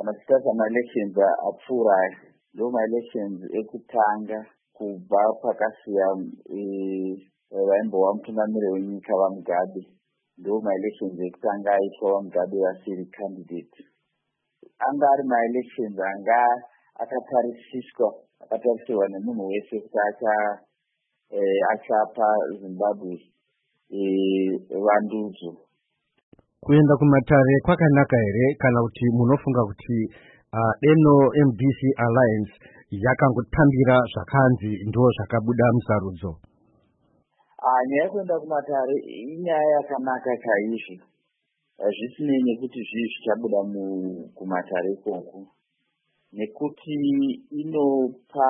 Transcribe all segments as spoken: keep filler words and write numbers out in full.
kana tichitasa ma-elections apfuura aya ndo ma-elections ekutanga kubva pakasiya vaimbova mutungamiri wenyika vaMugabe. Ndo ma-elections ekutanga aitwa vaMugabe vasiri candidate. Anga ari ma-elections anga akatarisiswa akatarisirwa nemunhu wese kuti acha achapa Zimbabwe vandudzo. Kuenda kumatare kwakanaka here kana kuti munofunga kuti uh, deno M D C Alliance yakangotambira zvakanzi ndo zvakabuda musarudzo? Ah, nyaya yekuenda kumatare inyaya yakanaka chaizvo. Zvisinei nekuti zvii zvichabuda kumatare ikoko, nekuti inopa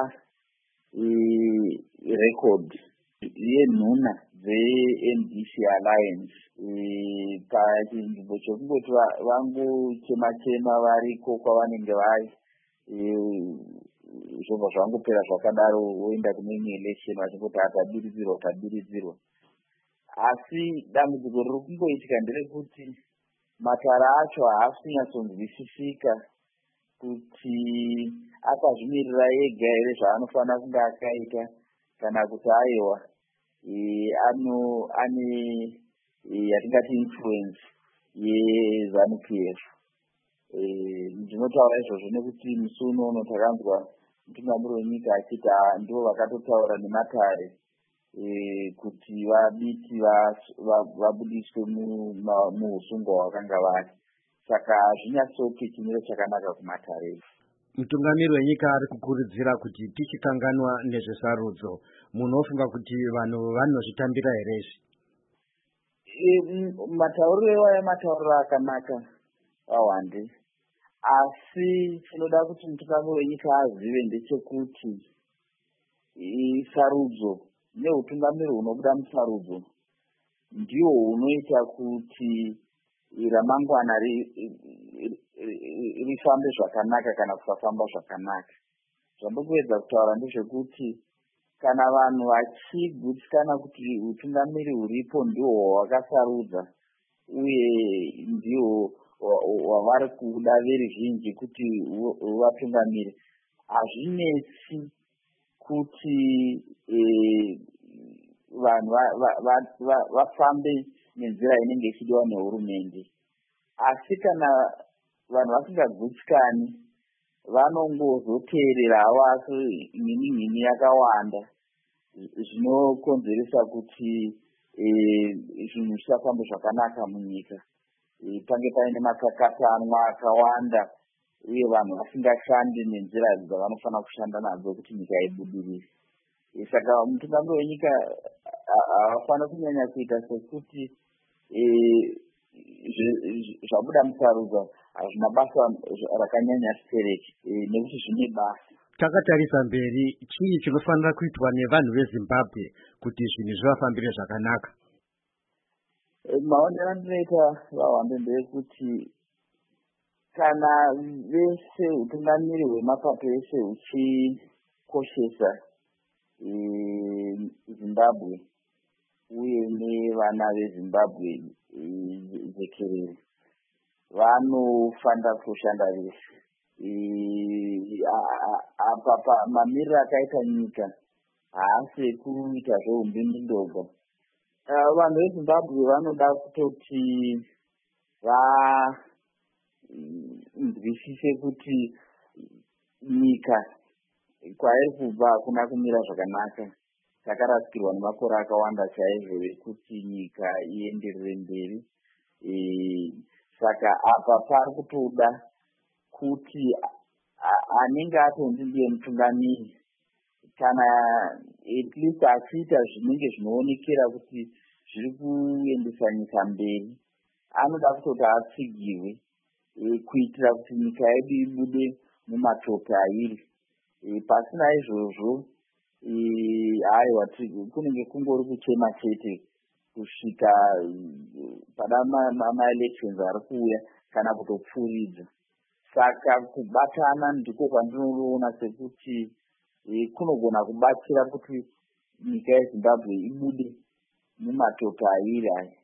record yenhuna dze-M D C Alliance pachinzvimbo chokungoti vangochema-chema variko kwavanenge vari, zvobva zvangopera zvakadaro voenda kune imwe election vachingoti tabiridzirwa tabiridzirwa. Asi dambudziko riri kungoitika nderekuti matara acho haasi kunyatsonzwisisika kuti akazvimirira ega here zvaanofanira kunge akaita kana kuti aiwa ano ane yatingati influence yeZANU-P F. Ndinotaura izvozvo nekuti musi unono takanzwa mutungamiri wenyika achiti ndo vakatotaura nematare kuti vabiti vabudiswe muusungwa hwakanga vari. Saka hazvinyatsoti chimiro chakanaka kumatare. Mutungamiri wenyika ari kukurudzira kuti tichikanganwa nezvesarudzo, munofunga kuti vanhu vanozvitambira here izvi? Matauriro aya matauriro akanaka awande, asi chinoda kuti mutungamiri wenyika azive ndechekuti sarudzo neutungamiri hunobuda musarudzo ndiwo hunoita kuti ramangwana rifambe zvakanaka kana kusafamba zvakanaka. Zvandopedza kutaura ndezvekuti kana vanhu vachigutsikana kuti utungamiri huripo ndihwo hwakasarudza uye ndihwo hwavari kuda veruzhinji kuti vatungamiri, hazvinetsi kuti vanhu vafambe nenzira inenge ichidiwa nehurumende. Asi kana vanhu vasingagutsikani vanongozoteerera havo asi nyini yakawanda, zvinokonzeresa kuti zvinhu zvisafambe zvakanaka munyika, pange paine makakatanwa akawanda uye vanhu vasingashandi nenzira dzavanofanira kushanda nadzo kuti nyika ibudirire. Saka mutungamiri wenyika havafanira kunyanya kuita sekuti zvabuda musarudzo hazvina basa rakanyanya sipereki, nekuti zvine basa. Takatarisa mberi, chii chinofanira kuitwa nevanhu veZimbabwe kuti zvinhu zvivafambire zvakanaka? Maonero andinoita vahwambe ndeyekuti kana vese utungamiri hwemapato ese huchikoshesa Zimbabwe uye nevana veZimbabwe jekerere, vanofanira kushanda vese. Apa mamiriro akaita nyika haasi ekuita zveumbindi ndoga. Vanhu veZimbabwe vanoda kutoti vanzwisise kuti nyika kwairi kubva hakuna kumira zvakanaka. Takarasikirwa nemakore akawanda chaizvo ekuti nyika ienderere mberi. Saka apa pari kutoda kuti anenge atonzi ndiye mutungamiri kana at least achiita zvinenge zvinoonekera kuti zviri kuendesa nyika mberi, anoda kutoti atsigirwe kuitira kuti nyika yedu ibude mumatope airi. Pasina izvozvo aiwa kunenge kungori kuchema chete kusvika pada ma-elections ari kuuya kana kutopfuuridza. Saka kubatana ndiko kwandinoona sekuti kunogona kubatsira kuti nyika yeZimbabwe ibude mumatope airi aya.